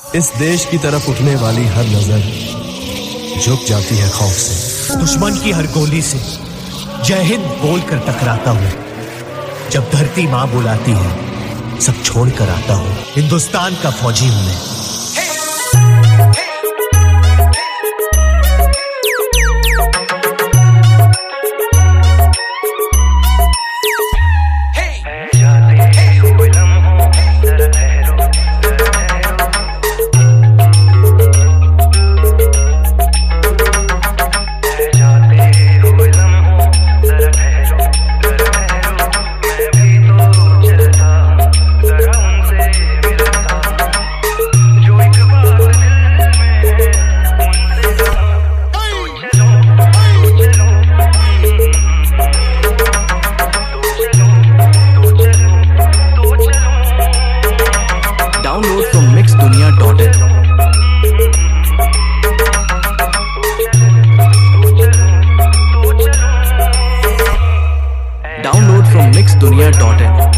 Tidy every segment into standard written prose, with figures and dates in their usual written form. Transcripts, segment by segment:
इस देश की तरफ उठने वाली हर नजर झुक जाती है खौफ से। दुश्मन की हर गोली से जय हिंद बोलकर टकराता हूँ। जब धरती माँ बुलाती है सब छोड़ कर आता हूँ। हिंदुस्तान का फौजी हूँ मैं। Download from mixdunia.in. Download from mixdunia.in.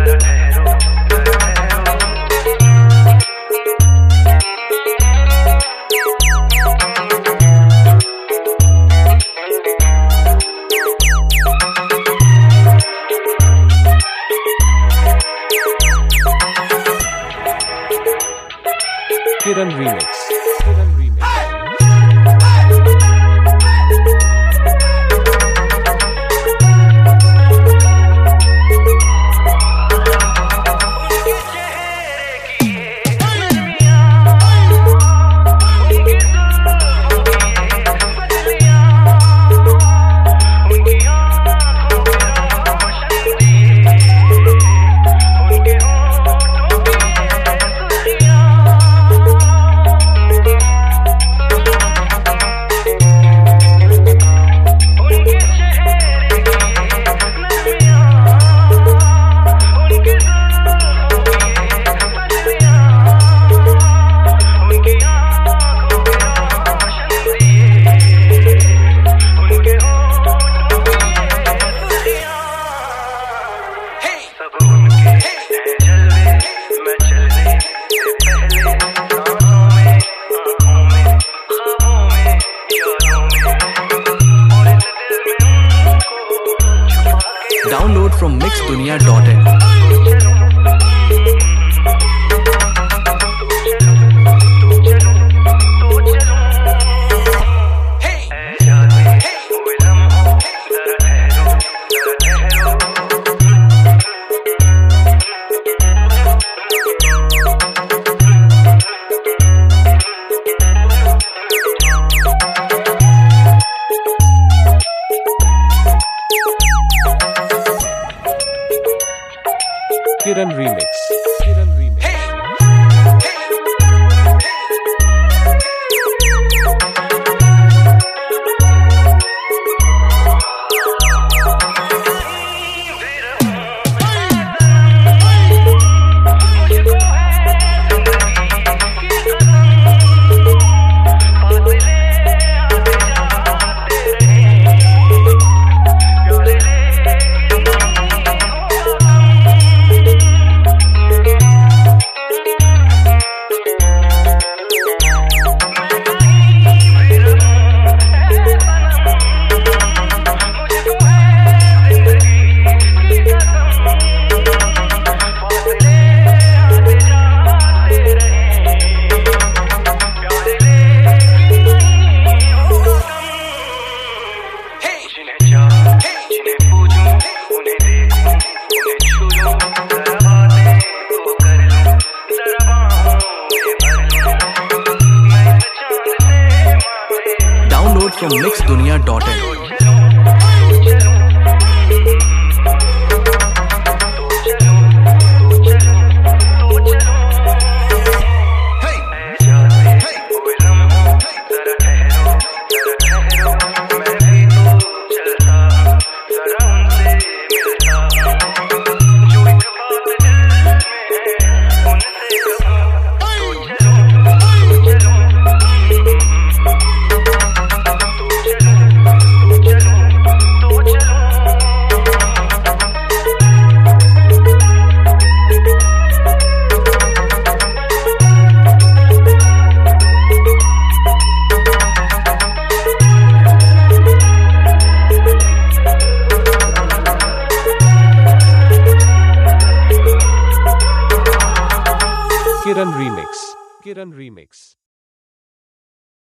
Kiran remix. Download from mixdunia.in. Kiran remix. Download from mixdunia.in. Kiran Remix.